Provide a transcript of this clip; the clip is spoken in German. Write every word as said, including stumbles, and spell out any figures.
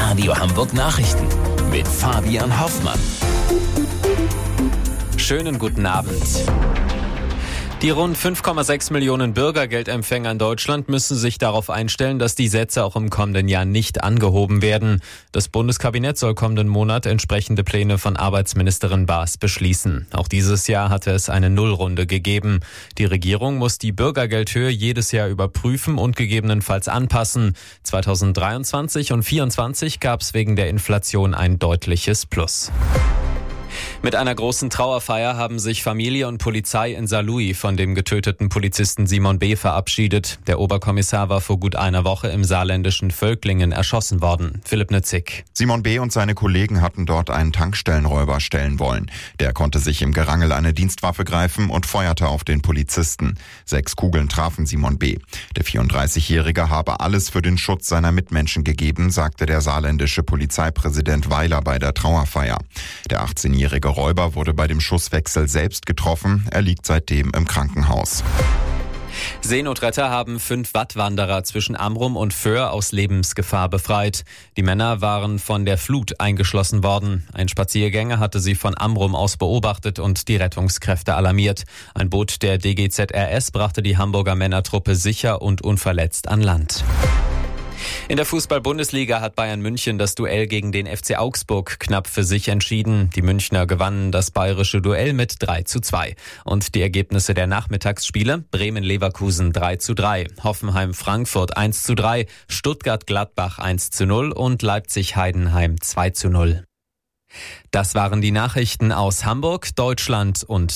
Radio Hamburg Nachrichten mit Fabian Hoffmann. Schönen guten Abend. Die rund fünf Komma sechs Millionen Bürgergeldempfänger in Deutschland müssen sich darauf einstellen, dass die Sätze auch im kommenden Jahr nicht angehoben werden. Das Bundeskabinett soll kommenden Monat entsprechende Pläne von Arbeitsministerin Baas beschließen. Auch dieses Jahr hatte es eine Nullrunde gegeben. Die Regierung muss die Bürgergeldhöhe jedes Jahr überprüfen und gegebenenfalls anpassen. zweitausenddreiundzwanzig und zweitausendvierundzwanzig gab es wegen der Inflation ein deutliches Plus. Mit einer großen Trauerfeier haben sich Familie und Polizei in Saarlouis von dem getöteten Polizisten Simon B. verabschiedet. Der Oberkommissar war vor gut einer Woche im saarländischen Völklingen erschossen worden. Philipp Nützig. Simon B. und seine Kollegen hatten dort einen Tankstellenräuber stellen wollen. Der konnte sich im Gerangel eine Dienstwaffe greifen und feuerte auf den Polizisten. Sechs Kugeln trafen Simon B. Der vierunddreißigjährige habe alles für den Schutz seiner Mitmenschen gegeben, sagte der saarländische Polizeipräsident Weiler bei der Trauerfeier. Der achtzehnjährige Räuber wurde bei dem Schusswechsel selbst getroffen. Er liegt seitdem im Krankenhaus. Seenotretter haben fünf Wattwanderer zwischen Amrum und Föhr aus Lebensgefahr befreit. Die Männer waren von der Flut eingeschlossen worden. Ein Spaziergänger hatte sie von Amrum aus beobachtet und die Rettungskräfte alarmiert. Ein Boot der D G Z R S brachte die Hamburger Männertruppe sicher und unverletzt an Land. In der Fußball-Bundesliga hat Bayern München das Duell gegen den F C Augsburg knapp für sich entschieden. Die Münchner gewannen das bayerische Duell mit drei zu zwei. Und die Ergebnisse der Nachmittagsspiele: Bremen-Leverkusen drei zu drei, Hoffenheim-Frankfurt eins zu drei, Stuttgart-Gladbach eins zu null und Leipzig-Heidenheim zwei zu null. Das waren die Nachrichten aus Hamburg, Deutschland und